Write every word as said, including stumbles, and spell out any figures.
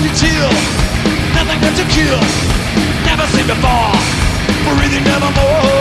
you chill. Nothing left to kill. Never seen before. Breathing nevermore.